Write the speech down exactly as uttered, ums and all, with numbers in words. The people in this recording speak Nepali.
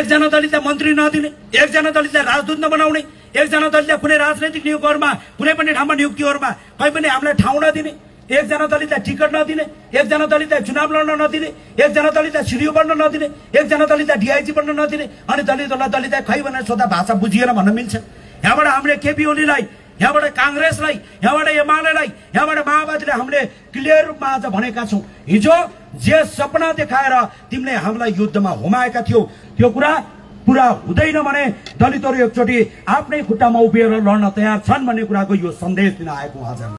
एकजना दलितलाई मन्त्री नदिने, एकजना दलितलाई राजदूत नबनाउने, एकजना दलितलाई कुनै राजनैतिक नियोगहरूमा कुनै पनि ठाउँमा नियुक्तिहरूमा कहीँ पनि हामीलाई ठाउँ नदिने, एकजना दलितलाई टिकट नदिने, एकजना दलितलाई चुनाव लड्न नदिने, एकजना दलितलाई सिडिओ बन्न नदिने, एकजना दलितलाई डिआइजी बन्न नदिने, अनि दलितहरूलाई दलितलाई खै भनेर सोधा भाषा बुझिएर भन्न मिल्छ? यहाँबाट हामीले केपी ओलीलाई, यहाँबाट काङ्ग्रेसलाई, यहाँबाट एमालेलाई, यहाँबाट माओवादीलाई हामीले क्लियर रूपमा आज भनेका छौँ, हिजो जे सपना देखाएर तिमीले हामीलाई युद्धमा हुमाएका थियौ त्यो कुरा पुरा हुँदैन भने दलितहरू एकचोटि आफ्नै खुट्टामा उभिएर लड्न तयार छन् भन्ने कुराको यो सन्देश दिन आएको आज।